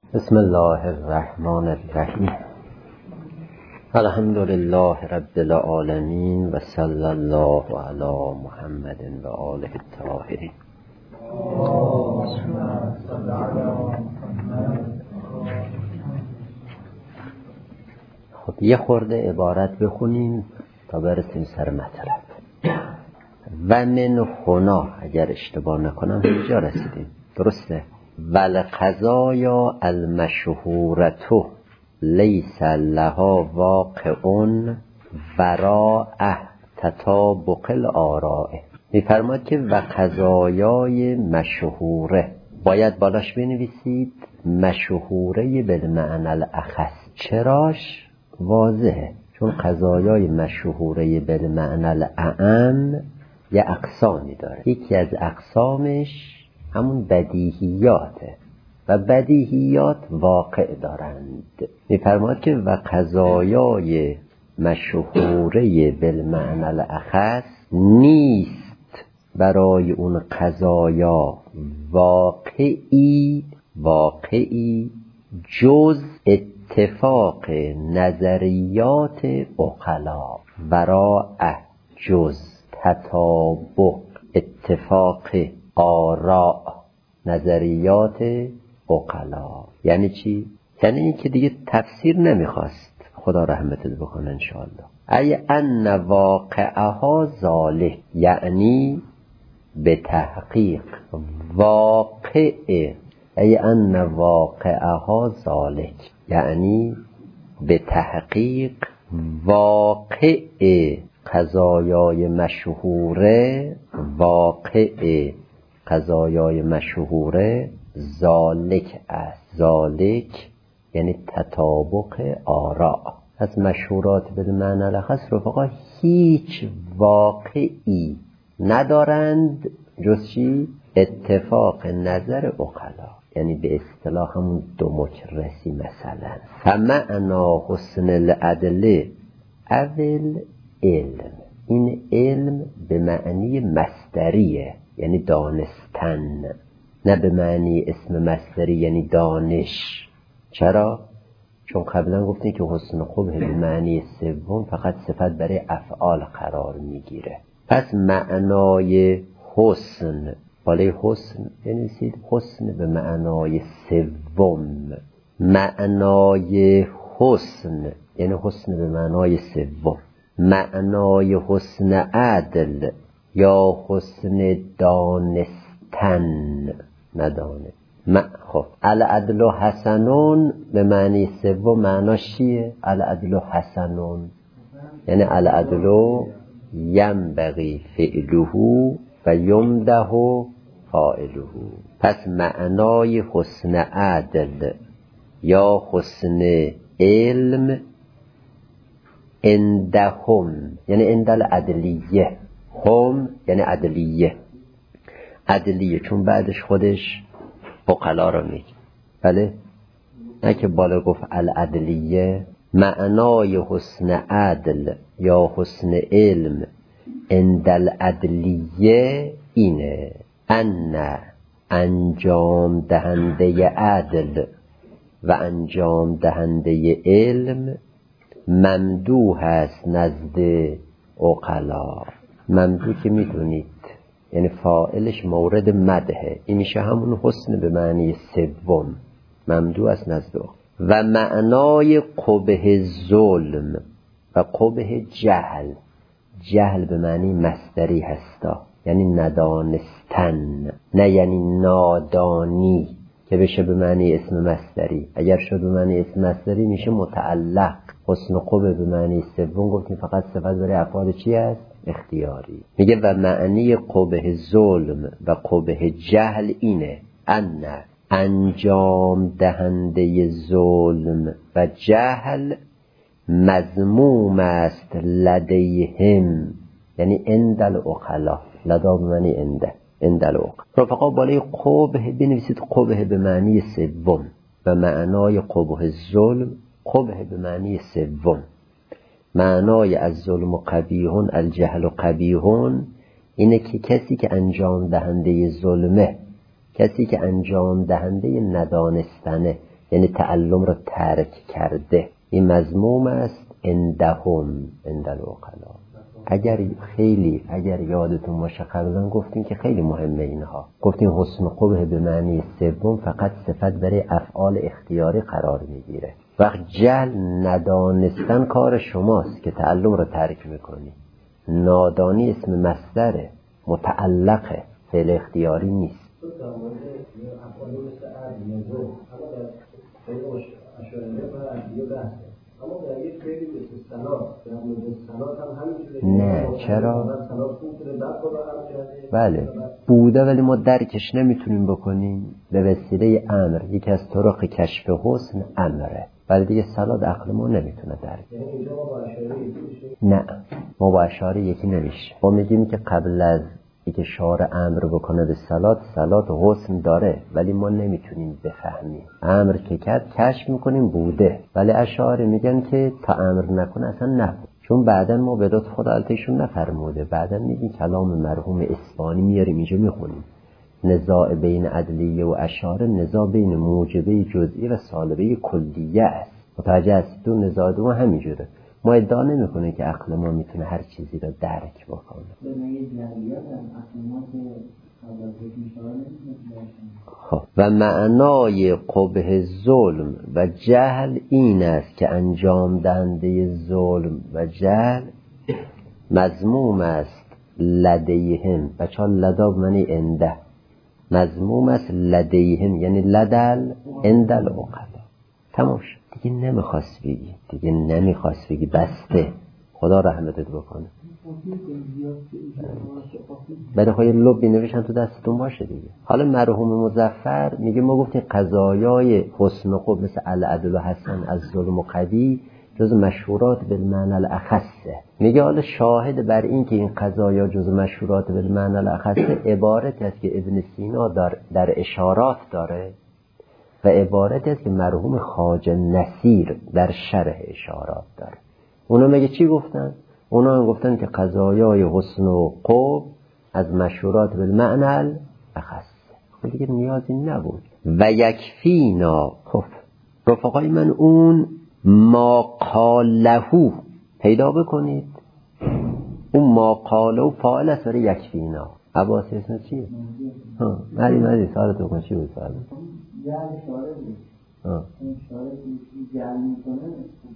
بسم الله الرحمن الرحیم. الحمد لله رب العالمین و صلی الله علی محمد و آله الطاهرین. خب یه خورده عبارت بخونیم تا برسیم سر مطلب. و من هنا، اگر اشتباه نکنم اینجا رسیدیم، درسته؟ والقضایا المشهورة لیس لها واقع وراء تطابق الآراء. میفرماد که و قضایای مشهوره، باید بالاش بنویسید مشهوره بالمعنی الاخص. چراش؟ واضحه، چون قضایای مشهوره بالمعنی الاعم یه اقسامی داره. یکی از اقسامش همون بدیهیاته و بدیهیات واقع دارند. میفرماد که و قضایای مشهوره بالمعنی الاخص نیست برای اون قضایا واقعی جز اتفاق نظریات عقلا. وراء جز تطابق اتفاق آراء نظریات عقلا. یعنی چی؟ یعنی این که دیگه تفسیر نمیخواست، خدا رحمتت بکنه انشاءالله. ای ان واقعها ذالک، یعنی به تحقیق واقع. ای ان واقعها ذالک، یعنی به تحقیق واقع قضایای مشهوره، واقع قضایای مشهوره ذالک است. ذالک یعنی تطابق آراء. از مشهورات بالمعنی الاخص رفقا هیچ واقعی ندارند جز چی؟ اتفاق نظر عقلا. یعنی به اصطلاح همون دو مکرسی مثلا. فمعنا حسن العدل اول علم. این علم به معنی مصدریه، یعنی دانستن، نه به معنی اسم مصدری یعنی دانش. چرا؟ چون قبلا گفتیم که حسن قبح به معنی سوم فقط صفت برای افعال قرار میگیره. پس معنای حسن، بالای حسن بنویسید حسن به معنای سوم. معنای حسن یعنی حسن به معنای سوم. معنای حسن عدل یا حسن دانستن، ندانه. خب العدل حسنون به معنی سوم معناش چیه؟ العدل حسنون یعنی العدل ینبغی فعله و یمدح فاعله. پس معنای حسن عدل یا حسن علم عندهم یعنی عند العدلیه. هم یعنی عدلیه. عدلیه چون بعدش خودش عقلا رو میگه، بله؟ نه که بالا گفت العدلیه. معنای حسن عدل یا حسن علم عند العدلیه اینه ان انجام دهنده عدل و انجام دهنده علم ممدوح است نزد عقلا. ممدوح که میدونید یعنی فاعلش مورد مدحه، این میشه همون حسن به معنی سوم، ممدوح است نزد عقلا. و معنای قبح ظلم و قبح جهل. جهل به معنی مصدری هستا، یعنی ندانستن، نه یعنی نادانی که بشه به معنی اسم مصدری. اگر شد به معنی اسم مصدری میشه متعلق. حسن قبح به معنی سوم گفتیم فقط صفت برای افعال چی است؟ اختیاری. میگه و معنی قبح ظلم و قبح جهل اینه ان انجام دهنده ظلم و جهل مذموم است لدیهم یعنی عند العقلا. لدا به معنی عند العقلا. رفقا بالای قبح بنویسید قبح به معنی سوم و معنای قبح ظلم قبح به معنی سوم. معنای از ظلم و قبیحون الجهل و قبیحون اینه که کسی که انجام دهنده ظلمه، کسی که انجام دهنده ندانستنه، یعنی تعلم را ترک کرده. این مذموم است عندهم عند العقلا. اگر یادتون باشه قبلا گفتیم که خیلی مهمه اینها. گفتیم حسن قبح به معنی سوم فقط صفت برای افعال اختیاری قرار میگیره. وقت جهل ندانستن کار شماست که تعلم رو ترک میکنی. نادانی اسم مصدره، متعلقه، فعل اختیاری نیست. نه چرا؟ بله بوده ولی ما درکش نمیتونیم بکنیم به وسیله امر. یکی از طرق کشف حسن امره، ولی دیگه صلات عقل ما نمیتونه درک. نه ما با اشاره یکی نمیشه. ما میگیم که قبل از اینکه شارع امر بکنه به صلات حسن داره، ولی ما نمیتونیم بفهمیم. امر که کرد کشف میکنیم بوده، ولی اشاره میگن که تا امر نکنه اصلا نبود. چون بعدن ما به لطف خدا التیشون نفرموده. بعدن میگیم کلام مرحوم اسفانی میاریم اینجا میخونیم. نزاع بین عدلیه و اشاره نزاع بین موجبه جزئی و سالبه کلیه است. متوجه است؟ تو نزاع دو همینجوره. ما ادعا نمیکنه که عقل ما میتونه هر چیزی را درک بکنه. خب و معنای قبح ظلم و جهل این است که انجام دهنده ظلم و جهل مذموم است لدیهم. بچه ها لدا بمعنی انده، مذموم است لدیهم یعنی لدل اندل عقلا. تمام شد دیگه. نمیخواست بگی بسته. خدا رحمتت بکنه. بعد خواهی لبی نوشن تو دستتون باشه دیگه. حالا مرحوم مظفر میگه ما گفتیم قضایای حسن و قبح مثل العدل و حسن از ظلم و قوی جز مشهورات بالمعنی الاخصه. میگه حالا شاهد بر این که این قضایا جز مشهورات بالمعنی الاخصه عبارت است که ابن سینا در اشارات داره و عبارت است که مرحوم خواجه نصیر در شرح اشارات داره. اونا میگه چی گفتن؟ اونا هم گفتن که قضایای حسن و قبح از مشهورات بالمعنی الاخصه. خب دیگه نیازی نبود. و یکفینا. خب رفقای من اون ما قالهو پیدا بکنید. اون ما قالهو فاعل است برای یکفینا. عباس اسم چیه؟ مدی سالتو کن. چی بود سالت؟ جهل شاره بود. این شاره جهل میکنه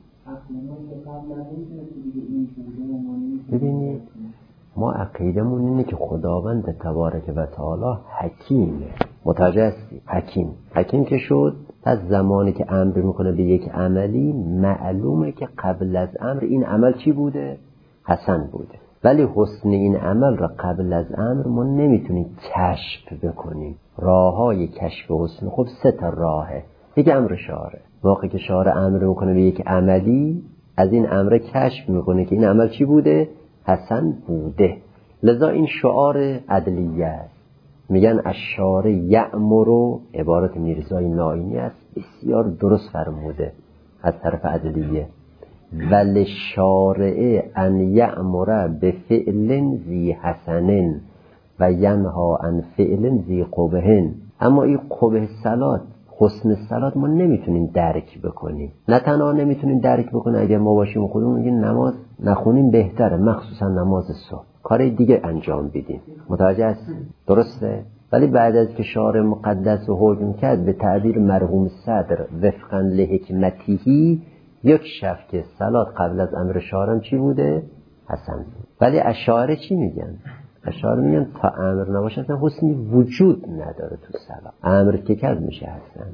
ببینید ما عقیدمون اینه که خداوند تبارک و تعالی حکیمه. متوجه هستی؟ حکیم که شد پس زمانی که امر میکنه به یک عملی معلومه که قبل از امر این عمل چی بوده؟ حسن بوده. ولی حسن این عمل را قبل از امر ما نمیتونیم کشف بکنیم. راههای کشف حسن خب 3 راهه. یک امر شارع. موقعی که شارع امر میکنه به یک عملی از این امر کشف میکنه که این عمل چی بوده؟ حسن بوده. لذا این شعار عدلیه است. میگن الشارع یأمر، عبارت میرزای ناینی است، بسیار درست فرموده از طرف عدلیه. ولی شارع ان یأمر بفعل ذی حسن و ینها عن فعل ذی قبح. اما این قبح صلات، حسن صلات ما نمیتونیم درک بکنیم. نه تنها نمیتونیم درک بکنیم، اگر ما باشیم خودمون میگیم نماز نخونیم بهتره، مخصوصا نماز صبح، کار دیگه انجام بدیم. متوجه هست؟ درسته؟ ولی بعد از که شارع مقدس و حکم کرد به تعبیر مرحوم صدر وفقا لحکمتیهی، یک شب که صلات قبل از امر شارع چی بوده؟ حسن بود. ولی اشاعره چی میگن؟ اشاعره میگن تا امر نباشه اصلا حسنی وجود نداره تو صلات. امر که کرد میشه حسن.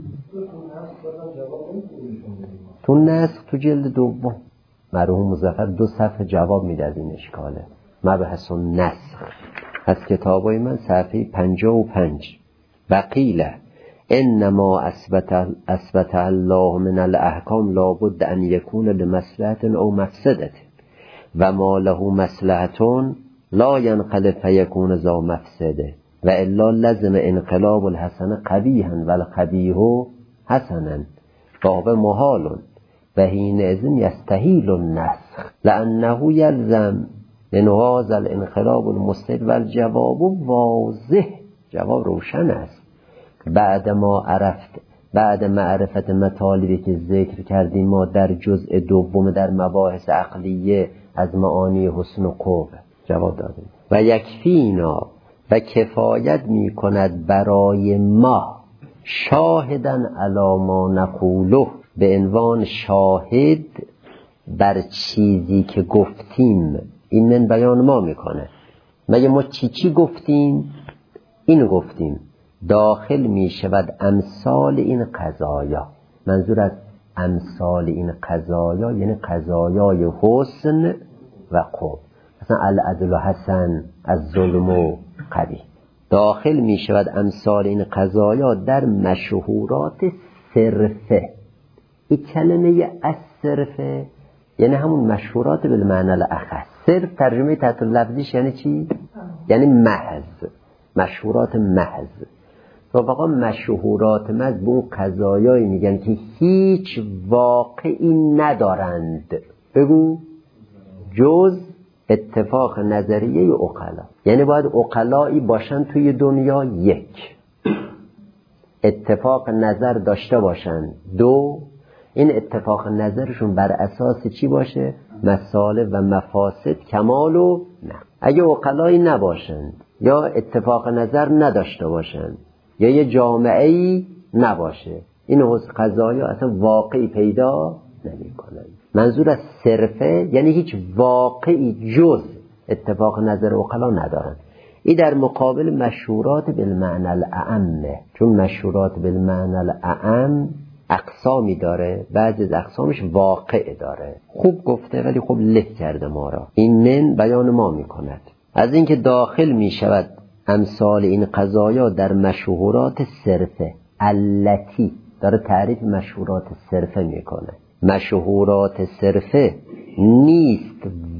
تو نسخ تو جلد 2 مرحوم مظفر 2 صفحه جواب میده از این اشکاله. مبحث النسخ از کتابای من صفحه 55. وقیله انما اثبت الله من الاحکام لابد ان یکون لمصلحت او مفسدت و ما له مصلحت لا ينقلب فیکون ذا مفسده و الا لازم انقلاب الحسن قبیحا و القبیح حسنا فهو محال و حینئذ یستحیل النسخ لانه یلزم من هذا الانقلاب المستحیل و الجواب واضح. جواب روشن است. بعد ما عرفت بعد معرفت مطالبی که ذکر کردیم ما در جزء دوم در مباحث عقلیه از معانی حسن و قبح جواب دادیم. و یکفینا و کفایت می کند برای ما شاهدن علی ما نقوله، به عنوان شاهد بر چیزی که گفتیم. این من بیان ما میکنه. مگه ما چی گفتیم؟ این گفتیم داخل می شود امثال این قضایا. منظور از امثال این قضایا یعنی قضایای حسن و قبح، مثلا العدل و حسن، از ظلم و قبیح. داخل می شود امثال این قضایا در مشهورات صرفه. این کلمه از صرفه یعنی همون مشهورات بالمعنی الاخص. صرف ترجمه تحت لفظیش یعنی چی؟ یعنی محض، مشهورات محض. رفقا مشهورات محض به اون قضایایی میگن که هیچ واقعی ندارند. بگو جز اتفاق نظریه عقلا. یعنی باید عقلایی باشن توی دنیا، یک، اتفاق نظر داشته باشن، دو، این اتفاق نظرشون بر اساس چی باشه؟ مصالح و مفاسد کمال و نه. اگه عقلایی نباشند یا اتفاق نظر نداشته باشند یا یه جامعه‌ای نباشه، این قضایا اصلا واقعی پیدا نمی‌کنن. منظور از صرفه یعنی هیچ واقعی جز اتفاق نظر عقلا ندارن. این در مقابل مشهورات بالمعنی الاعمه، چون مشهورات بالمعنی الاعم اقسامی داره، بعضی از اقسامش واقع داره. خوب گفته ولی خوب له کرده ما را. این من بیان ما میکند از اینکه داخل میشود امثال این قضایا در مشهورات صرفه. التی داره تعریف مشهورات صرفه میکنه. مشهورات صرفه نیست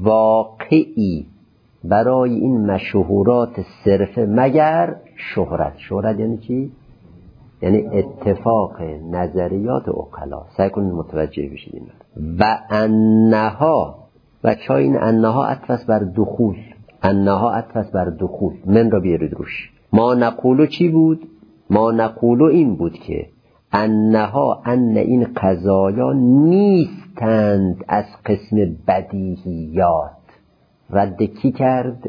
واقعی برای این مشهورات صرفه مگر شهرت. شهرت یعنی چی؟ یعنی اتفاق نظریات عقلا. سعی کنید متوجه بشید اینا. و انها، و چای این انها عطف بر دخول، انها عطف بر دخول، من را بیارید روش. ما نقولو چی بود؟ ما نقولو این بود که انها، ان این قضایا نیستند از قسم بدیهیات. رد کی کرد؟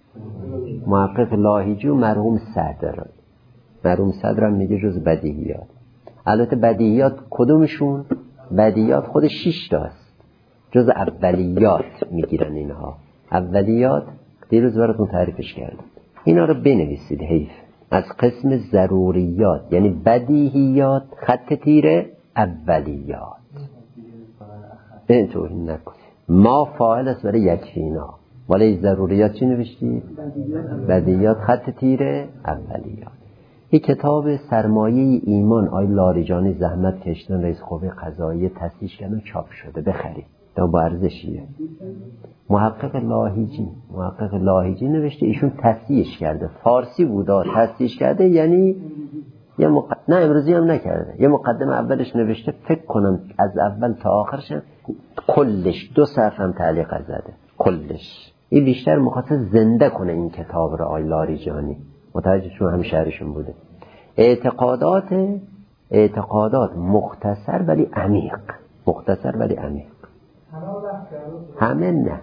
محقق لاهیجی و مرحوم صدر. مرحوم صدرم میگه جز بدیهیات. البته بدیهیات کدومشون؟ بدیهیات خود 6 تاست، جز اولیات میگیرن اینها. اولیات دیروز براتون تعریفش کردم. اینا رو بنویسید حیف. از قسم ضروریات یعنی بدیهیات خط تیره اولیات. اینطور نکن. ما فاعل است برای یکفینا، ولی ضروریات چی نوشتید؟ بدیهیات خط تیره اولیات. این کتاب سرمایه ایمان آی لاریجانی زحمت کشتن، رئیس قوه قضاییه تصحیح کردن، چاپ شده، بخرید، با ارزشیه. محقق لاهیجی نوشته، ایشون تصحیحش کرده، فارسی بوده تصحیحش کرده، یعنی یه نه امروزی هم نکرده، یه مقدمه اولش نوشته، فکر کنم از اول تا آخرش کلش 2 صفحه هم تعلیق زده کلش. این بیشتر مخاطب زنده کنه این کتاب را آی لاریجانی، متوجه شما، هم شهرشون بوده. اعتقادات مختصر ولی عمیق. همه نه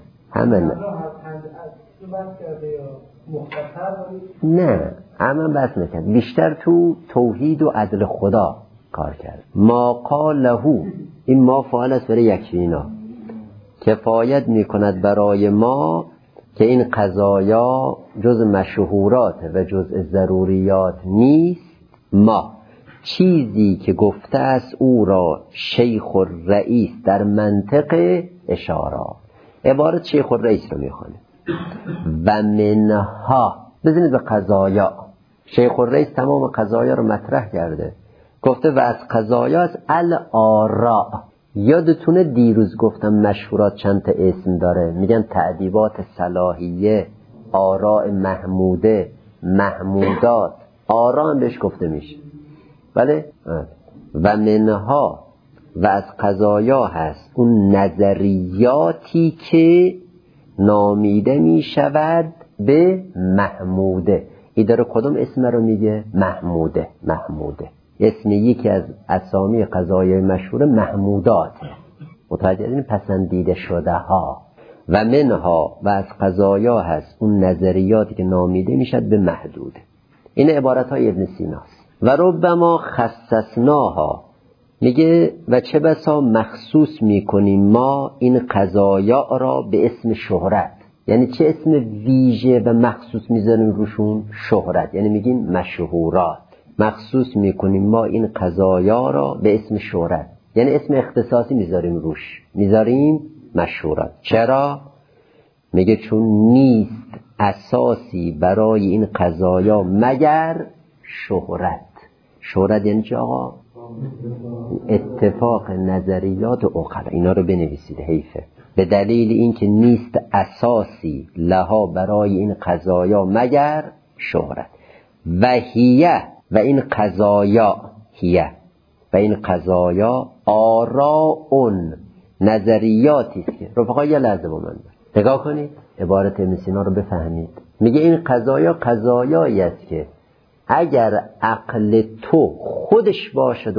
همه بس نکرد، بیشتر تو توحید و عدل خدا کار کرد. ما قاله، این ما فاعل است برای یکفینا، کفایت میکند برای ما که این قضایا جز مشهورات و جز ضروریات نیست. ما چیزی که گفته است او را شیخ الرئیس در منطق اشارات. عبارت شیخ الرئیس رو میخوانه. و منها، بزنید به قضایا. شیخ الرئیس تمام قضایا رو مطرح کرده، گفته و از قضایا است الآراء. یادتونه دیروز گفتم مشهورات چند تا اسم داره، میگن تعدیبات صلاحیه، آراء محموده، محمودات. آراء هم بهش گفته میشه، بله. و منها، و از قضایا هست اون نظریاتی که نامیده میشود به محموده. این داره کدوم اسم رو میگه؟ محموده. اسم یکی از اسامی قضایای مشهور محموداته، متوجه پسندیده شده ها، و منها و از قضایا هست اون نظریاتی که نامیده میشد به محدود. این عبارت های ابن سیناست. و ربما خصصناها، میگه و چه بسا مخصوص میکنیم ما این قضایا را به اسم شهرت. یعنی چه اسم ویژه و مخصوص میذاریم روشون؟ شهرت. یعنی میگیم مشهورات. مخصوص میکنیم ما این قضایا را به اسم شهرت، یعنی اسم اختصاصی میذاریم روش، میذاریم مشهورات. چرا؟ میگه چون نیست اساسی برای این قضایا مگر شهرت. شهرت یعنی چه آقا؟ اتفاق نظریات عقلا. اینا رو بنویسید، حیفه. به دلیل اینکه نیست اساسی لها برای این قضایا مگر شهرت. و هیه، و این قضایا، هیه و این قضایا آراء، نظریاتی است که رفقا یه لحظه با من نگاه کنید، عبارت ابن سینا رو بفهمید. میگه این قضایا قضایایی است که اگر عقل تو خودش باشد و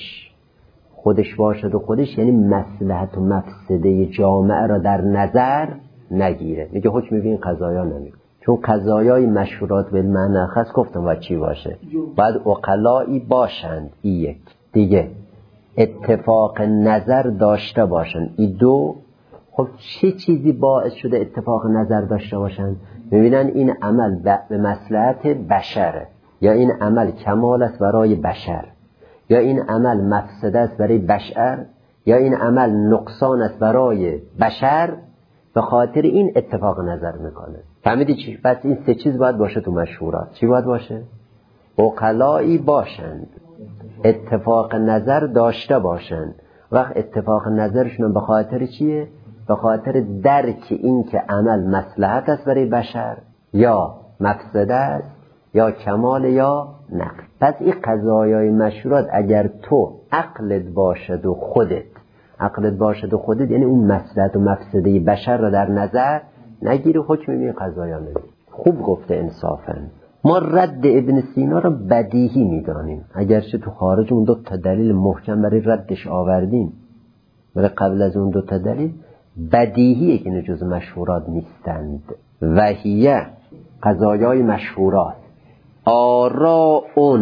خودش باشد و خودش، یعنی مصلحت و مفسده جامعه را در نظر نگیره، میگه حکم به این قضایا نمیگه. چون قضایای مشهورات بالمعنی خاص گفتم باید چی باشه؟ باید عقلایی باشند، این یک. دیگه اتفاق نظر داشته باشند، این دو. خب چه چیزی باعث شده اتفاق نظر داشته باشند؟ میبینن این عمل به مصلحت بشره، یا این عمل کمال است برای بشر، یا این عمل مفسده است برای بشر، یا این عمل نقصان است برای بشر، به خاطر این اتفاق نظر میکنه. فهمیدی چی؟ پس این سه چیز باید باشه تو مشهورات. چی باید باشه؟ عقلایی باشند، اتفاق نظر داشته باشند. وقت اتفاق نظرشون به خاطر چیه؟ به خاطر درک این که عمل مصلحت است برای بشر، یا مفسده است، یا کمال یا نقص. پس این قضایای مشهورات اگر تو عقلت باشد و خودت، یعنی اون مصلحت و مفسده بشر را در نظر نگیری، حکم این قضایا نمیدی. خوب گفته انصافاً. ما رد ابن سینا را بدیهی میدانیم، اگرچه تو خارج اون 2 تا دلیل محکم برای ردش آوردیم، ولی قبل از اون 2 تا دلیل بدیهیه که جز مشهورات نیستند. وحیه قضایای مشهورات آراء،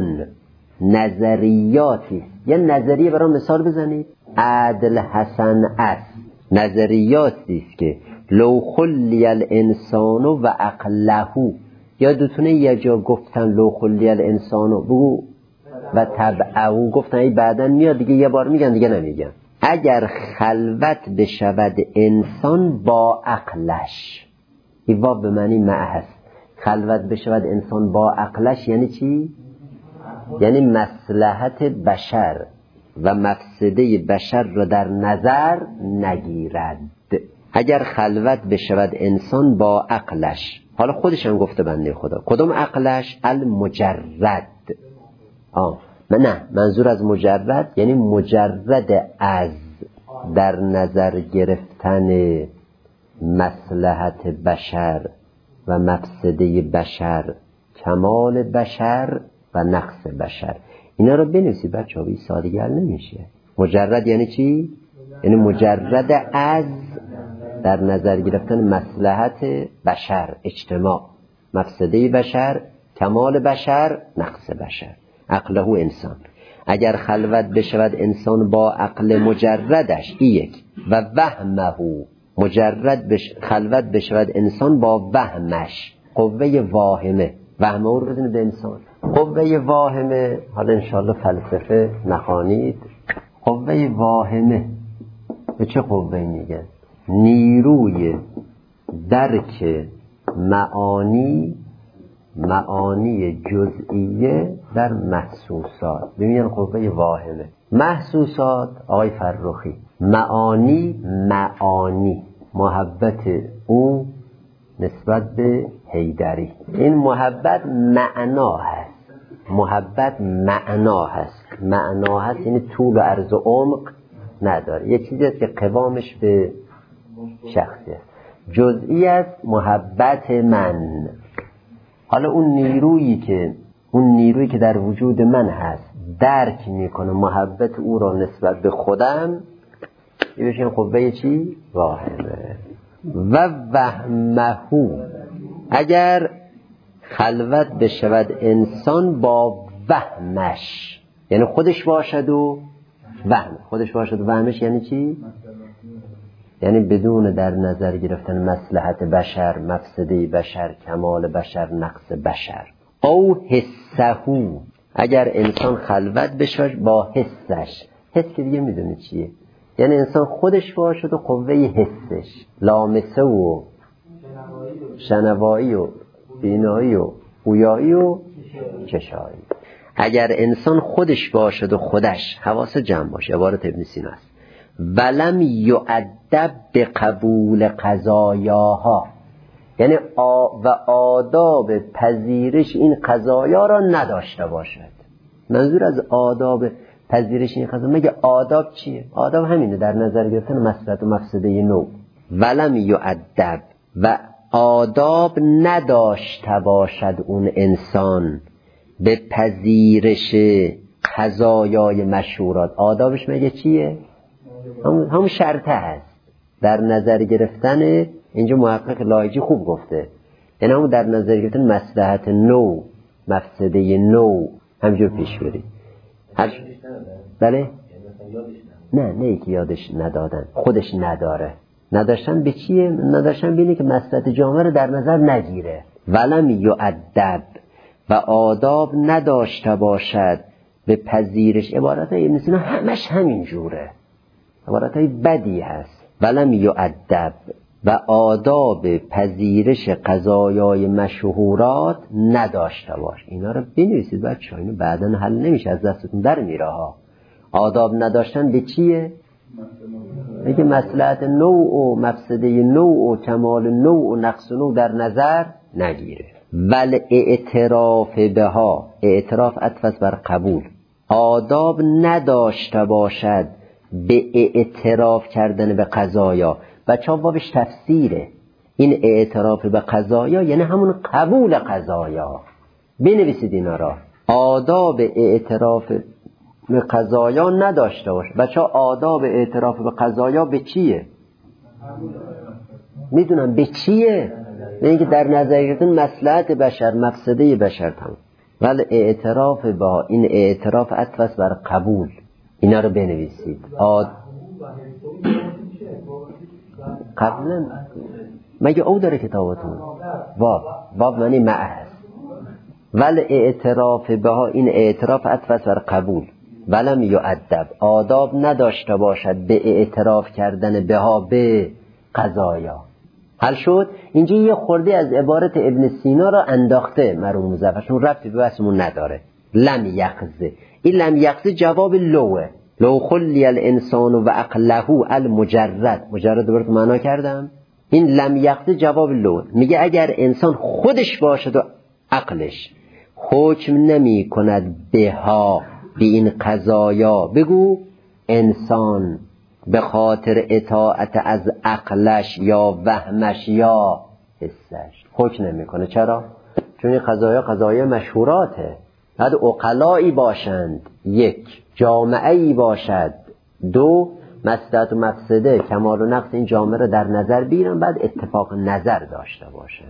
نظریاتی. یه نظریه برای مثال بزنید. عدل حسن است، نظریاتی است که لو خلی الانسان و عقله، یادتونه یه جا گفتن لو خلی الانسان بگو و تبعه، گفتن ای بعدن میاد دیگه، یه بار میگن دیگه نمیگن. اگر خلوت بشود انسان با عقلش، این واو به معنی مع هست. خلوت بشود انسان با عقلش یعنی چی؟ یعنی مصلحت بشر و مفسده بشر را در نظر نگیرد. اگر خلوت بشود انسان با عقلش، حالا خودش هم گفته بنده خدا کدوم عقلش؟ المجرد. نه، منظور از مجرد یعنی مجرد از در نظر گرفتن مصلحت بشر و مفسده بشر، کمال بشر و نقص بشر. اینا رو بنویسید بچه ها، سادگی حل نمیشه. مجرد یعنی چی؟ یعنی مجرد از در نظر گرفتن مصلحت بشر، اجتماع، مفسده بشر، کمال بشر، نقص بشر. عقله انسان. اگر خلوت بشود انسان با عقل مجردش، یک، و وهمه، خلوت بشود انسان با وهمش، قوه واهمه. وهمه رو بزنید به انسان. قوه واهمه، حالا انشاءالله فلسفه نخوانید، قوه واهمه به چه قوه میگه؟ نیروی درک معانی جزئیه در محسوسات. ببینید قوه واهمه. محسوسات آقای فرخی، معانی محبت او نسبت به حیدری، این محبت معنا هست. یعنی طول و عرض و عمق نداره، یه چیزی است که قوامش به شخصی است. جزئی است محبت من. حالا اون نیرویی که در وجود من هست درک میکنه محبت او را نسبت به خودم، این بشه قوه چی؟ واهمه. و وهمهو، اگر خلوت بشود انسان با وهمش، یعنی خودش باشد و وهم، خودش باشد و وهمش یعنی چی؟ یعنی بدون در نظر گرفتن مصلحت بشر، مفسده بشر، کمال بشر، نقص بشر. او حسهو، اگر انسان خلوت بشود با حسش. حس که دیگه میدونی چیه؟ یعنی انسان خودش باشد و قوه حسش، لامسه و شنوایی و بینایی و گویایی و چشایی. اگر انسان خودش باشد و خودش، حواس جمع باشه، عبارت ابن سینا است. ولم یؤدب به قبول قضایاها، یعنی و آداب پذیرش این قضایا را نداشته باشد. منظور از آداب پذیرش این قضایا، مگه آداب چیه؟ آداب همینه، در نظر گرفتن مصلحت و مفسده نوع. ولم یؤدب، و آداب نداشته باشد اون انسان به پذیرش قضایای مشهورات. آدابش مگه چیه؟ همون شرطه هست، در نظر گرفتن. اینجا محقق لاهیجی خوب گفته، یعنی همون در نظر گرفتن مصلحت نوع، مفسده نوع، همجور پیش بری. بله؟ نه یکی یادش ندادن، خودش نداره. نداشتن به چیه؟ نداشتن بینه که مصلحت جامعه رو در نظر نگیره. ولم یؤدب، و آداب نداشته باشد به پذیرش. عبارت های ابن سینا همش همین جوره، عبارت های بدی هست. ولم یؤدب، و آداب پذیرش قضایای مشهورات نداشته باش. اینا رو بنویسید بچه‌ها، اینو بعداً حل نمیشه، از دستتون در میره ها. آداب نداشتن به چیه؟ میگه مصلحت نوع و مفسده نوع و کمال نوع و نقص نوع در نظر نگیره. ول اعتراف بها، اعتراف عطف بر قبول. آداب نداشته باشد به اعتراف کردن به قضایا. بچه‌ها بابش تفسیره. این اعتراف به قضایا یعنی همون قبول قضایا. بنویسید اینا را. آداب اعتراف به قضایا نداشته باشه. بچه‌ها آداب اعتراف به قضایا به چیه؟ میدونم به چیه؟ به اینکه در نظر گرفتن مصلحت بشر، مفسده بشر تمام. ولی اعتراف با این اعتراف عطف بر قبول. اینا رو بنویسید. قبلا مگه او داره کتابتون؟ واب معنی مع هست. ولی اعتراف بها، این اعتراف عطف بر قبول. ولم یؤدب، آداب نداشته باشد به اعتراف کردن بها به قضایا. حل شد؟ اینجا یه خورده از عبارت ابن سینا را انداخته مرحوم مظفرشون، ربطی به بحثمون نداره. لم یقظه، این لم یقظه جواب لوه. لو خلی الانسان و عقله المجرد، مجرد برات معنا کردم. این لم یقظه جواب لوه، میگه اگر انسان خودش باشد و عقلش حکم نمی کند بها، به این قضایا، بگو انسان به خاطر اطاعت از عقلش یا وهمش یا حسش حکم نمیکنه. چرا؟ چون این قضایا مشهوراته. بعد عقلایی باشند، یک جامعه‌ای باشد، دو مصلحت و مفسده کمال و نقص این جامعه را در نظر بگیرن، بعد اتفاق نظر داشته باشند.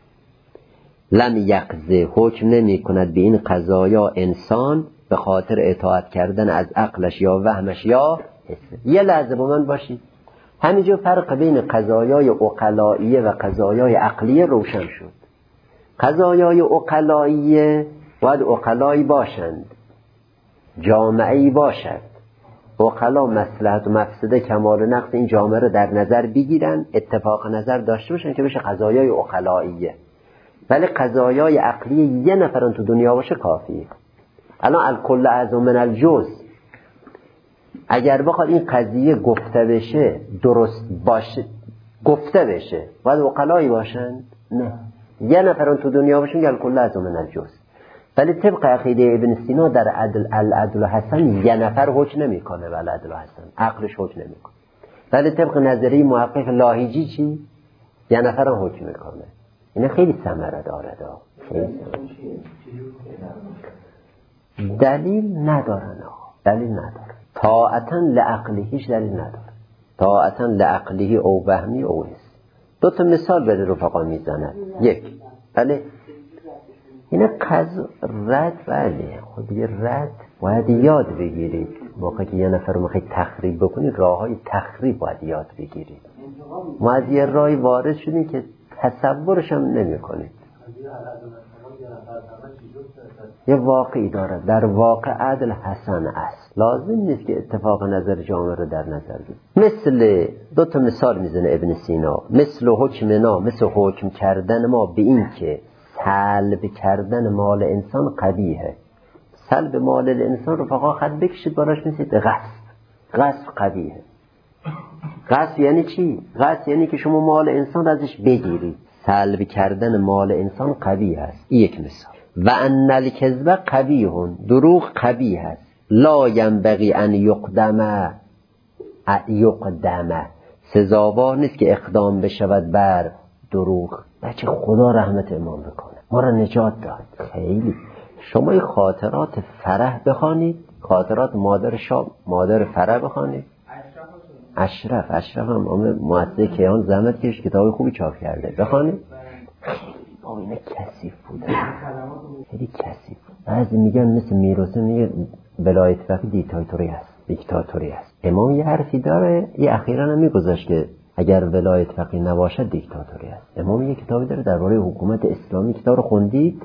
لم یقظه، حکم نمی کند به این قضایا انسان به خاطر اطاعت کردن از عقلش یا وهمش یا حسه. یه لحظه با من باشید، همینجا فرق بین قضایای عقلائیه و قضایای عقلیه روشن شد. قضایای عقلائیه باید عقلایی باشند، جامعه‌ای باشد، عقلا مصلحت و مفسده کمال و نقص این جامعه رو در نظر بگیرن، اتفاق نظر داشته باشن که بشه قضایای عقلائیه. ولی قضایای عقلیه یه نفرن تو دنیا باشه کافیه. الان الکل اعظم من الجز، اگر بخواد این قضیه گفته بشه، درست باشه، گفته بشه، باید عقلایی باشن؟ نه، یه نفرن تو دنیا باشن که الکل اعظم من الجز. ولی طبق عقیده ابن سینا در العدل حسن یه نفر حکم نمیکنه، ولی العدل حسن عقلش حکم نمیکنه. ولی طبق نظریه محقق لاهیجی چی؟ یه نفر هم حکم میکنه. این خیلی ثمره داره. دلیل ندارن دلیل ندارن. طاعتا لعقلی هیچ دلیل نداره. طاعتا لعقلی او وهمی او حس. دو تا مثال بده رفقا میزنن. یک بله اینا رد بله خود دیگه رد باید یاد بگیرید. موقعی که یه نفر رو میخواید تخریب بکنید راه های تخریب باید یاد بگیرید. ما از یه راهی وارد شدیم که تصورش هم نمی کنید. یه واقعی داره. در واقع عدل حسن است. لازم نیست که اتفاق نظر جامعه رو در نظر بگیرید. مثل دو تا مثال میزنه ابن سینا. مثل حکمنا، مثل حکم کردن ما به این که سلب کردن مال انسان قبیحه. سلب مال انسان رو فقط خط بکشید براش میسید غصب قبیحه. غصب یعنی چی؟ غصب یعنی که شما مال انسان ازش بگیرید. سلب کردن مال انسان قبیح است. این یک مثال. و ان الکذب قبیح، دروغ قبیح است. لا ینبغی ان یقدم، سزاوار نیست که اقدام بشود بر دروغ. بچه خدا رحمت امام بکنه، ما را نجات داد. خیلی شما خاطرات فرح بخوانید، خاطرات مادر فرح بخوانید. اشرف هم مؤسسه کیهان زحمت کش کتاب خوبی چاپ کرده، بخوانید. اینا کثیف بوده، خیلی کثیف. بعضی میگن مثل میرسه میگه ولایت فقیه دیکتاتوری است. امام یه حرفی داره، یه اخیراً هم میگذاشت که اگر ولایت فقیه نباشد دیکتاتوری است. امام یه کتابی داره درباره حکومت اسلامی. کتاب رو خوندید؟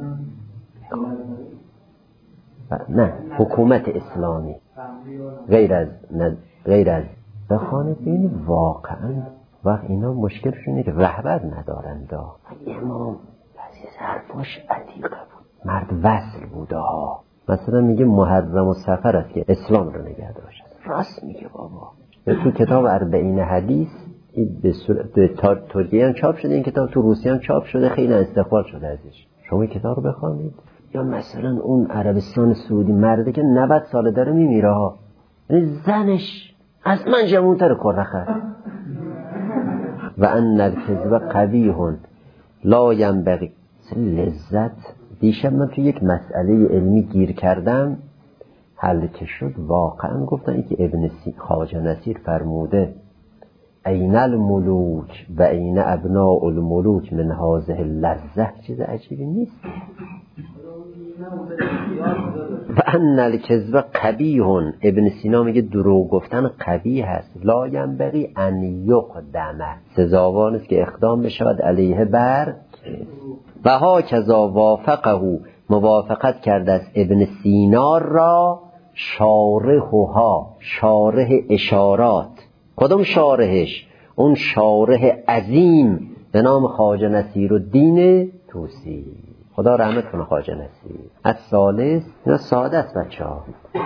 نه، حکومت اسلامی غیر از بخوانید ببینید واقعاً وقت اینا مشکلشون اینه که رهبر ندارند. امام بعضی حرفاش عتیقه بود، مرد وصل بوده ها. مثلا میگه محرم و سفر است که اسلام رو نگه داشت. راست میگه بابا. تو کتاب 40 حدیث به صورت ترکیه هم چاپ شده، این کتاب تو روسیه هم چاپ شده، خیلی استقبال شده ازش. شما کتاب رو بخوانید. یا مثلا اون عربستان سعودی مرده که 90 ساله داره میمیره ها، یعنی زنش از من جوان‌تر کرخه. و ان الکذب قبیح لا ینبغی. لذت دیشب من تو یک مسئله علمی گیر کردم، حل که شد واقعا گفتن این که ابن خواجه نصیر فرموده این الملوک و این ابناء الملوک من هذه اللذه. چیز عجیبی نیست. و ان الکذب قبیح، ابن سینا میگه دروغ گفتن قبیح هست. لا ینبغی ان یقدم، سزاوار است که اقدام بشود علیه بر. و ها کذا وافقه، موافقت کرده است ابن سینا را شارحها، شارح اشارات. کدوم شارحش؟ اون شارح عظیم به نام خواجه نصیرالدین طوسی. خدا رحمت کنه خواجه نصیر. از ثالث اینا ساده است بچه ها.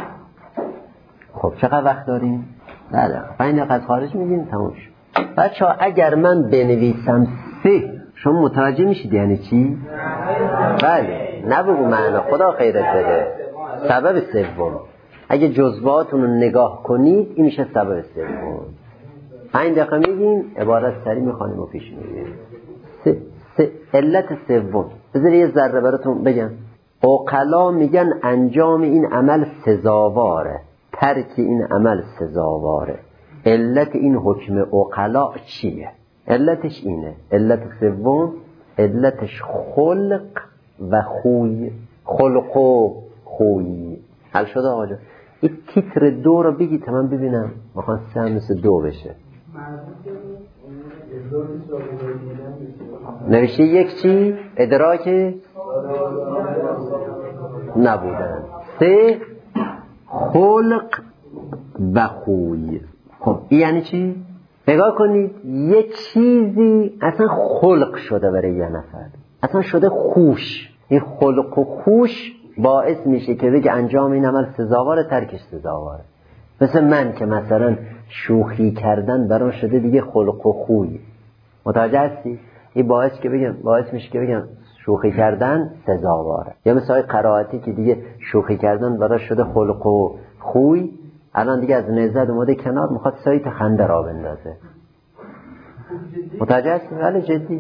خب چقدر وقت داریم؟ 5 دقیقه خارج میگیم تموم شد. بچه ها اگر من بنویسم 3 شما متوجه میشید یعنی چی؟ بله نبگو معنا، خدا خیرت بده. سبب سوم اگه جزواتون رو نگاه کنید این میشه سبب سوم. 5 دقیقه میگیم عبارت سری میخوانیم و پیش میریم. علت سوم بذار یه ذره براتون بگم. عقلا میگن انجام این عمل سزاواره، ترک این عمل سزاواره. علت این حکم عقلا چیه؟ علتش اینه. علت سوم علتش خلق و خوی. خلق و خوی. حل شده آقا جان؟ این تیتر 2 رو بگید تا من ببینم. میخوان 3 مثل 2 بشه. نوشته یک چی؟ ادراک نبودن. 3 خلق و خوی. خب این یعنی چی؟ نگاه کنید یه چیزی اصلا خلق شده برای یه نفر، اصلا شده خوش. این خلق و خوش باعث میشه که بگه انجام این عمل سزاواره، ترکش سزاواره. مثل من که مثلا شوخی کردن برام شده دیگه خلق و خوی. متوجه هستی؟ این باعث میشه که بگم شوخی کردن سزاواره. یا مثل قرائتی که دیگه شوخی کردن برای شده خلق و خوی، الان دیگه از نزد اومده کنار میخواد سایت خنده را بندازه. متوجه هستی؟ ولی جدی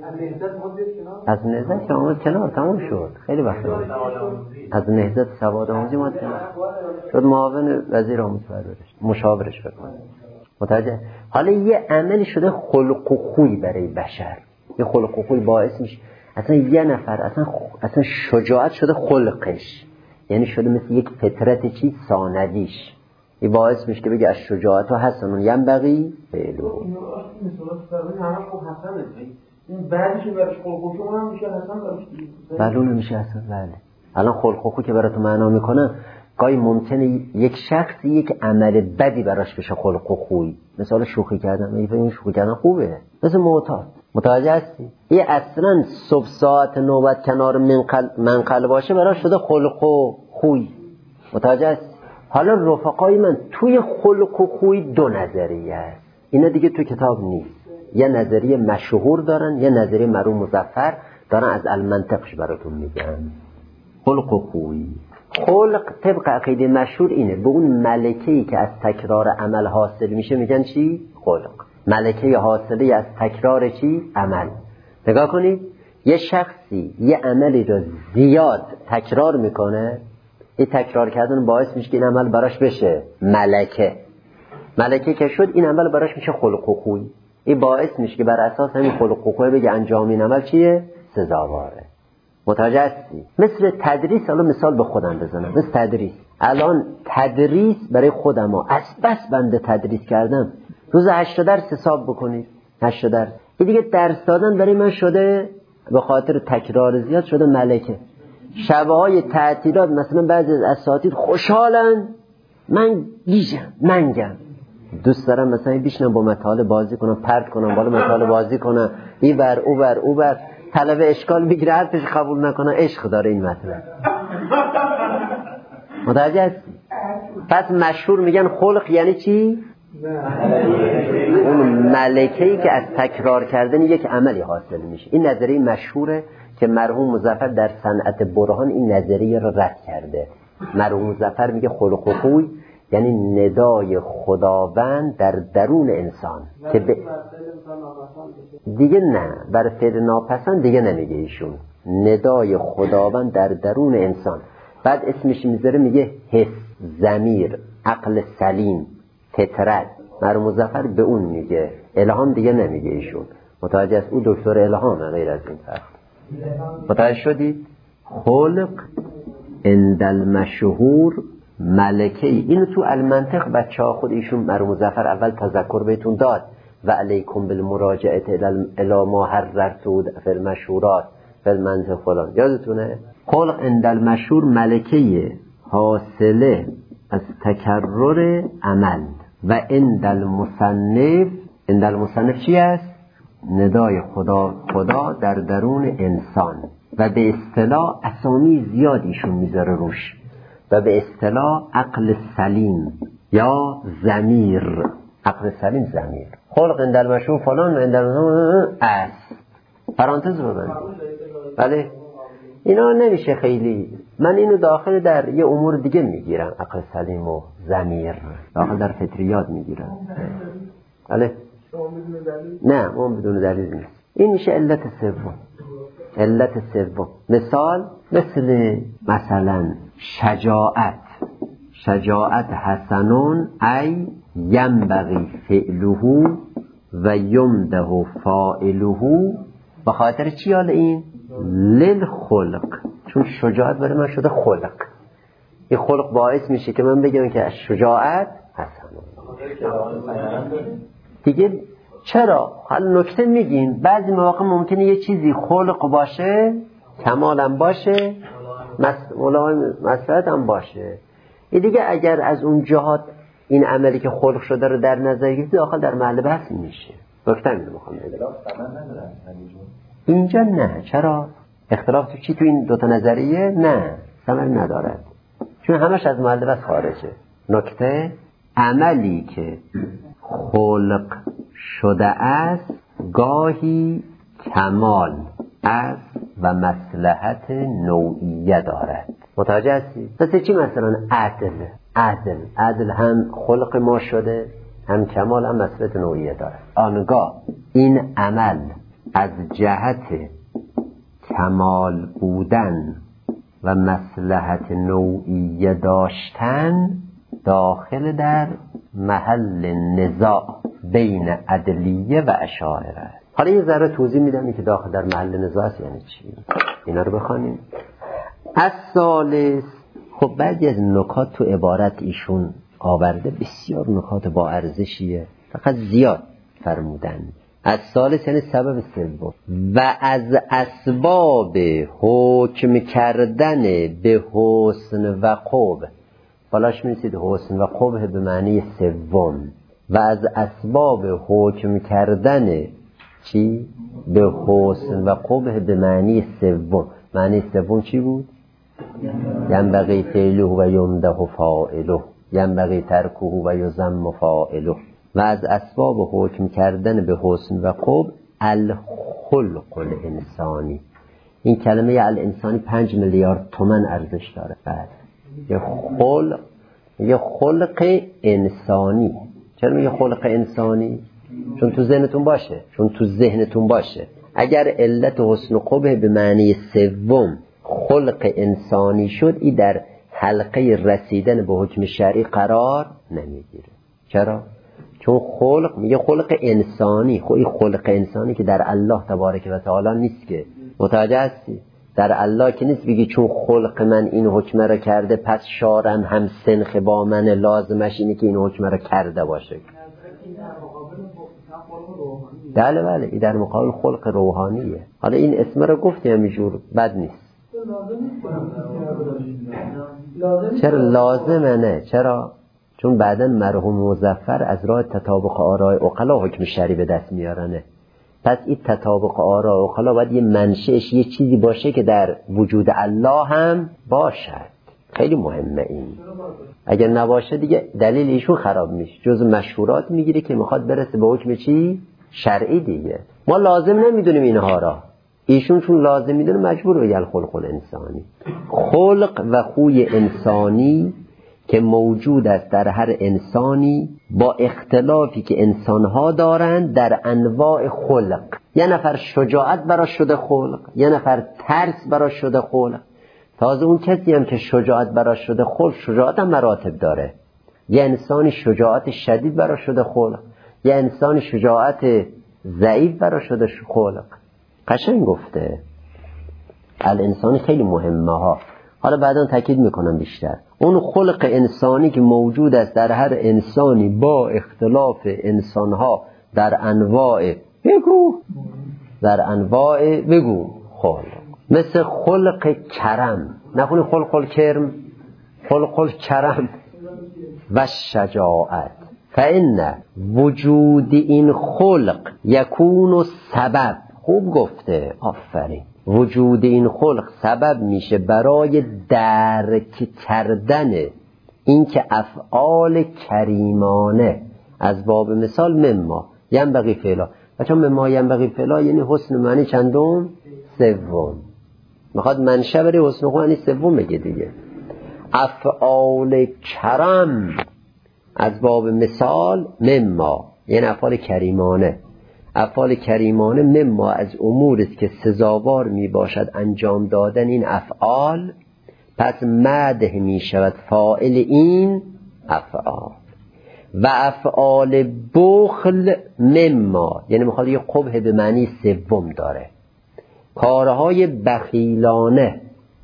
از نهضت که آمد کنار تمام شد، خیلی وقت آمد. از نهضت سواد آموزی اومد کنار، شد معاون وزیر آموزش پرورش، مشاورش بکنه. متوجه؟ حالا یه عملی شده خلق و خوی برای بشر، یه خلق و خوی باعث میشه اصلا یه نفر اصلا شجاعت شده خلقش، یعنی شده مثل یک فطرت چی ثانویش، این باعث میشه که بگه از شجاعت و حسنون ینبغی فعلو. این مثلا فرضی همه خوب حسنه، این بعدش برش خلق و خوی هم میشه حسن براش دیگه. بله اون میشه حسن. بله الان خلق و خوی که براتون معنا میکنه، گاهی ممکنه یک شخص یک عمل بدی براش بشه خلق و خوی، مثلا شوخی کردن، این شوخی کردن خوبه، مثل معتاد. متوجه هستی؟ یه اصلا صبح ساعت نوبت کنار منقل باشه براش شده خلق و خوی. متوجه هستی؟ حالا رفقای من توی خلق و خوی دو نظریه است، اینا دیگه تو کتاب نیست، یه نظریه مشهور دارن، یه نظریه مرحوم مظفر دارن، از المنطقش براتون میگم. خلق و خوی، خلق طبق عقیده مشهور اینه، به اون ملکه‌ای که از تکرار عمل حاصل میشه میگن چی؟ خلق. ملکه حاصله از تکرار چی؟ عمل. نگاه کنید یه شخصی یه عملی رو زیاد تکرار میکنه، این تکرار کردن باعث میشه که این عمل براش بشه ملکه که شد، این عمل براش میشه خلق و خوی. این باعث میشه که بر اساس همین خلق و خوی بگه انجام این عمل چیه؟ سزاواره. متوجه هستی؟ مثل تدریس، الان مثال به خودم بزنم، مثل تدریس. الان تدریس برای خودم از بس بنده تدریس کردم، روز 8 درس حساب بکنید، 8 درس. این دیگه درس دادن برای من شده به خاطر تکرار زیاد شده ملکه. شبهای تعطیلات مثلا بعضی از اساتید خوشحالن، من گیجم، منگم، دوست دارم مثلا بیشنم با مطالب بازی کنم، پرت کنم بالا مطالب بازی کنم، این بر او بر طلبه اشکال میگیره، حرفش قبول نکنه، عشق داره این مطلب. متوجه هستی؟ پس مشهور میگن خلق یعنی چی؟ اون ملکه‌ای که از تکرار کردن یک عملی حاصل میشه. این نظریه مشهوره که مرحوم مظفر در صنعت برهان این نظریه رو رد کرده. مرحوم مظفر میگه خلق و خوی یعنی ندای خداوند در درون انسان که دیگه نه، برای فعل ناپسند دیگه نمیگه ایشون، ندای خداوند در درون انسان. بعد اسمش میذاره میگه حس، ضمیر، عقل سلیم، فطرت. مرحوم مظفر به اون میگه، الهام دیگه نمیگه ایشون. متوجه است؟ او دکتر الهامه، غیر از این فرق. متوجه شدید؟ خلق عند المشهور ملکه ای. اینو تو المنطق بچه ها خود ایشون مرحوم مظفر اول تذکر بهتون داد، و علیکم بالمراجعه الی ما حررتو فی المشهورات فی المنطق فلان، یادتونه؟ خلق عند المشهور ملکه حاصله از تکرر عمل، و عند المصنف چی است؟ ندای خدا در درون انسان. و به اصطلاح اسامی زیادیشون میذاره روش، و به اصطلاح عقل سلیم یا ضمیر. عقل سلیم ضمیر. خلق عند المشهور فلان و عند است. پرانتز ببندید. بله اینا نمیشه خیلی، من اینو داخل در یه امور دیگه میگیرم، عقل سلیم و ضمیر داخل در فطریات میگیرم. بله نه اون بدون دلیل نیست. این میشه علت سوم. علت سوم مثال مثلا شجاعت حسنون ای ینبغی فعله و یمده فاعله. به خاطر چی حال این؟ للخلق، چون شجاعت برای من شده خلق. این خلق باعث میشه که من بگم که شجاعت حسنون دیگه. چرا؟ حالا نکته میگیم بعضی مواقع ممکنه یه چیزی خلق باشه، کمالم باشه، مسئلت هم باشه. این دیگه اگر از اون جهات این عملی که خلق شده رو در نظر گرفت، داخل در محل بحث میشه. نکته اینو میخوام بگم. اینجا نه. چرا؟ اختلاف تو چی؟ تو این دوتا نظریه نه، ثمر ندارد، چون همش از محل بحث خارجه. نکته عملی که خلق شده است گاهی کمال است و مصلحت نوعیه دارد. متوجه هستی؟ مثل چی؟ مثلا عدل هم خلق ما شده، هم کمال، هم مصلحت نوعیه دارد. آنگاه این عمل از جهت کمال بودن و مصلحت نوعی داشتن داخل در محل نزاع بین عدلیه و اشاعره است. حالا یه ذره توضیح میدم که داخل در محل نزاع است یعنی چی. اینا رو بخوانیم. الثالث، خب بعضی از نکات تو عبارت ایشون آورده بسیار نکات با ارزشیه، فقط زیاد فرمودن. الثالث یعنی سبب سوم. و از اسباب حکم کردن به حسن و قبح، بالاش می‌نویسید حسن و قبح به معنی سوم. و از اسباب حکم کردن چی؟ به حسن و قبح به معنی سوم. معنی سوم چی بود؟ ینبغی فعله و یمدح فاعله، ینبغی ترکه و یذم فاعله. و از اسباب حکم کردن به حسن و قبح الخلق الانسانی. این کلمه الانسانی 5 میلیارد تومان ارزش داره. بعد یه خلق انسانی. چرا میگه خلق انسانی؟ چون تو ذهنتون باشه. اگر علت حسن و قبح به معنی سوم خلق انسانی شد، این در حلقه رسیدن به حکم شرعی قرار نمیگیره. چرا؟ چون خلق میگه خلق انسانی. خب این خلق انسانی که در الله تبارک و تعالی نیست که. متوجه هستی؟ در الله که نیست بگی چون خلق من این حکم را کرده پس شارم هم سنخ با من، لازمش اینه که این حکم را کرده باشه. بله این در مقابل خلق روحانیه. حالا این اسم را گفتی همینجور بد نیست. چرا لازمه؟ نه. چرا؟ چون بعداً مرحوم مظفر از راه تطابق آراء عقلا حکم شرعی به دست میارنه. پس این تطابق آراء عقلا باید یه منشأش یه چیزی باشه که در وجود الله هم باشد. خیلی مهمه این. اگر نباشه دیگه دلیل ایشون خراب میشه، جز مشهورات میگیره که میخواد برسه به حکم چی؟ شرعی دیگه. ما لازم نمیدونیم اینها را، ایشون چون لازم میدونه مجبور بگه الخلق الانسانی. خلق و خوی انسانی که موجود است در هر انسانی با اختلافی که انسانها دارند در انواع خلق. یه نفر شجاعت براش شده خلق، یه نفر ترس براش شده خلق. تازه اون کسی هم که شجاعت براش شده خلق، شجاعت هم مراتب داره. یه انسانی شجاعت شدید براش شده خلق، یه انسانی شجاعت ضعیف براش شده خلق. قشنگ گفته. الانسانی خیلی مهمه ها. حالا بعدا تاکید میکنم بیشتر. اون خلق انسانی که موجود است در هر انسانی با اختلاف انسانها در انواع بگو خلق. مثل خلق کرم، نخونی خلق کرم، خلق کرم و شجاعت. فإن وجود این خلق یکون سبب. خوب گفته، آفرین. وجود این خلق سبب میشه برای درک کردن این که افعال کریمانه از باب مثال مما ینبغی فعلا. بچه مما ینبغی فعلا یعنی حسن معنی چندم؟ سوم. میخواد منشأ بره حسن معنی سوم بگه دیگه. افعال کرم از باب مثال مما یعنی افعال کریمانه. افعال کریمانه مما از امور است که سزاوار می باشد انجام دادن این افعال، پس مدح می شود فاعل این افعال. و افعال بخل مما یعنی میخواد یه قبح به معنی سوم داره. کارهای بخیلانه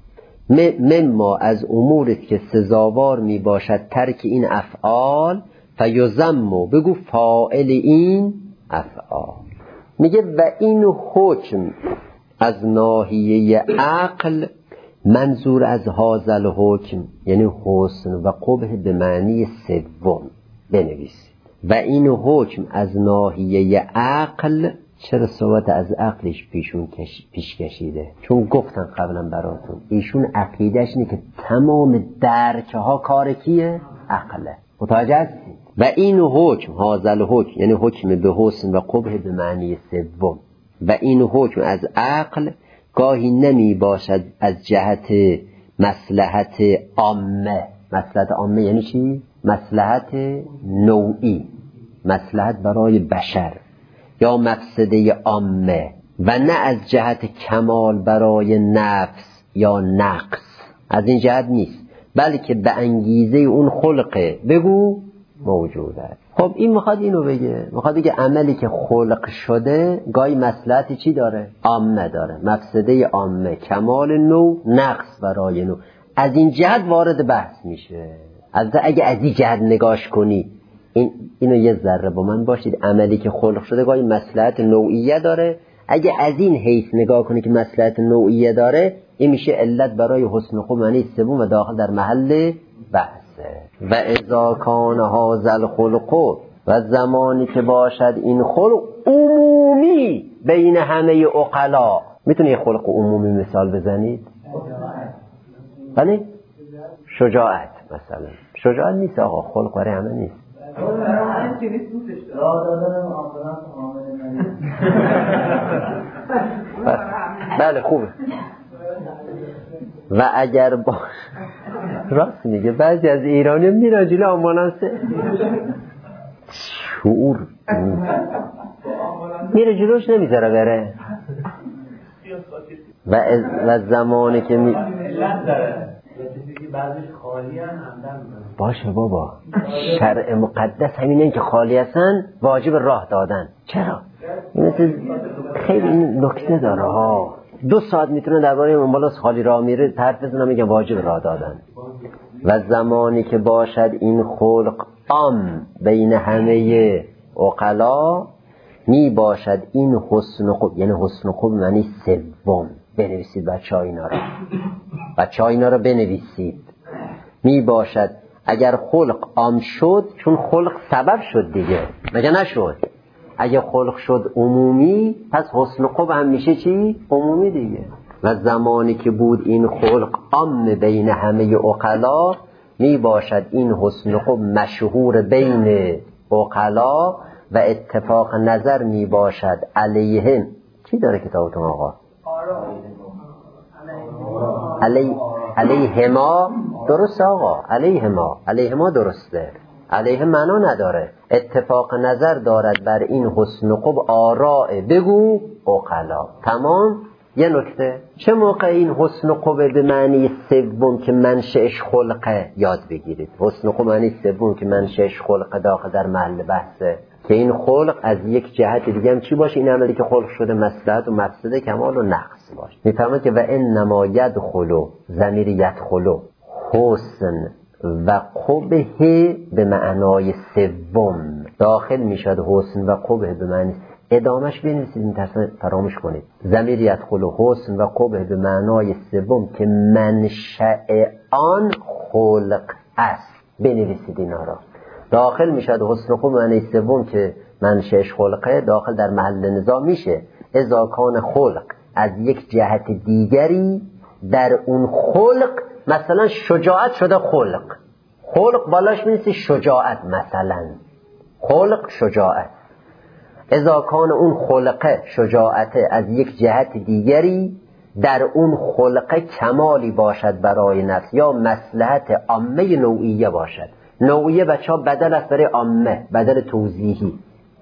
مما از امور است که سزاوار می باشد ترک این افعال، فیذم بگو فاعل این افعال. میگه و این حکم از ناحیه عقل، منظور از هازل حکم یعنی حسن و قبح به معنی سوم بنویسید. و این حکم از ناحیه عقل. چرا صحبت از عقلش پیش کشیده؟ چون گفتن قبلا براتون ایشون عقیدهش اینه که تمام درک ها کار کیه؟ عقله. متوجه هستید؟ و این حکم هازل حکم یعنی حکم به حسن و قبح به معنی سوم. و این حکم از عقل گاهی نمی باشد از جهت مصلحت عامه. مصلحت عامه یعنی چی؟ مصلحت نوعی، مصلحت برای بشر، یا مقصده عامه و نه از جهت کمال برای نفس یا نقص، از این جهت نیست، بلکه به انگیزه اون خلقه بگو موجود است. خب این میخواد اینو بگه، میخواد بگه عملی که خلق شده گاهی مصلحتی چی داره؟ عامه داره، مفسده عامه، کمال نوع، نقص برای نوع، از این جهت وارد بحث میشه. اگه از این جهت نگاش کنی، اینو یه ذره با من باشید، عملی که خلق شده گاهی مصلحت نوعیه داره، اگه از این حیث نگاه کنی که مصلحت نوعیه داره، این میشه علت برای حسن خوب معنی سوم و داخل در محل بحثه. و اذا کان هذا الخلق، و زمانی که باشد این خلق عمومی بین همه عقلا. میتونی یه خلق عمومی مثال بزنید؟ بله؟ شجاعت مثلا. شجاعت نیست آقا، خلق برای همه نیست. بله خوبه. و اگر راست میگه، بعضی از ایرانی میرن جلو آمبولانسه، شعور میره جلوش نمیذاره بره. و زمانی که باشه بابا، شرع مقدس همینه که خالی هستن واجب راه دادن. چرا؟ خیلی این نکته داره ها. 2 ساعت میتونه درباره امبولانس خالی راه میره حرف بزنه، میگه واجب راه دادن. و زمانی که باشد این خلق عام بین همه عقلا، می باشد این حسن خوب، یعنی حسن خوب معنی سوم. بنویسید بچه‌ها اینا رو بنویسید. می باشد اگر خلق عام شد، چون خلق سبب شد دیگه، مگه نشد؟ اگه خلق شد عمومی، پس حسن خوب هم میشه چی؟ عمومی دیگه. و زمانی که بود این خلق عام بین همه عقلا، می باشد این حسن خوب مشهور بین عقلا و اتفاق نظر می باشد علیهم. چی داره کتابتون آقا؟ علیهما. درست آقا، علیهما درسته. علیه معنا نداره، اتفاق نظر دارد بر این حسن خوب آراء بگو عقلا. تمام. یه نکته، چه موقع این حسن خوب به معنی سوم که منشأش خلقه یاد بگیرید؟ حسن خوب معنی سوم که منشأش خلقه داخل در محل بحثه، که این خلق از یک جهت دیگه هم چی باشه؟ این عملی که خلق شده مصلحت و مفسده، کمال و نقص باشه. میفهمید که و انما یدخلو، ضمیر یدخلو، حسن و قبح به معنای سوم داخل میشد. حسن و قبح به معنی، ادامش بنویسید، میترسن فراموش کنید. ضمیر یدخل حسن و قبح به معنای سوم که منشأ آن خلق است. بنویسید اینا را. داخل میشد حسن و قبح معنی سوم که منشأش خلقه، داخل در محل نزاع میشه اذا کان خلق از یک جهت دیگری در اون خلق، مثلا شجاعت شده خلق بالاش می‌نویسی شجاعت، مثلا خلق شجاعت. اذا کان اون خلقه شجاعته از یک جهت دیگری در اون خلقه کمالی باشد برای نفس یا مصلحت عامه نوعیه باشد. نوعیه بچه ها بدل است برای عامه، بدل توضیحی.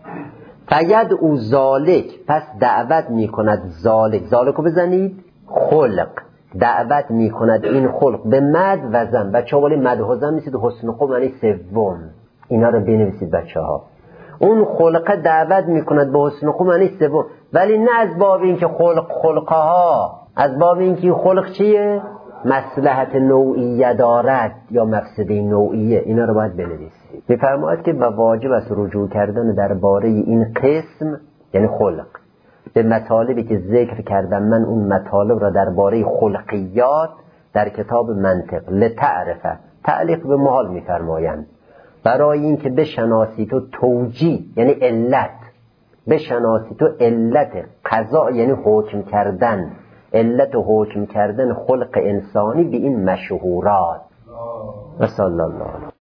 فید او ذالک، پس دعوت می کند ذالک رو بزنید خلق، دعوت می کند این خلق به مد و زن. بچه ها ولی مد و زن نیستید، حسن خوب معنی سوم. اینا رو بنویسید بچه ها. اون خلقه دعوت می کند به حسن خوب معنی سوم، ولی نه از باب این که خلقه ها، از باب این که خلق چیه؟ مصلحت نوعیه دارد یا مفسده نوعیه. اینا رو باید بنویسید. میفرماید که واجب است رجوع کردن درباره این قسم، یعنی خلق، به مطالبی که ذکر کردم من. اون مطالب را درباره خلقیات در کتاب منطق لتعرفه، تعلیق به محال میفرمایند، برای این که بشناسی تو توجیه یعنی علت، بشناسی تو علت قضا یعنی حکم کردن، علت حکم کردن خلق انسانی به این مشهورات. و صلی الله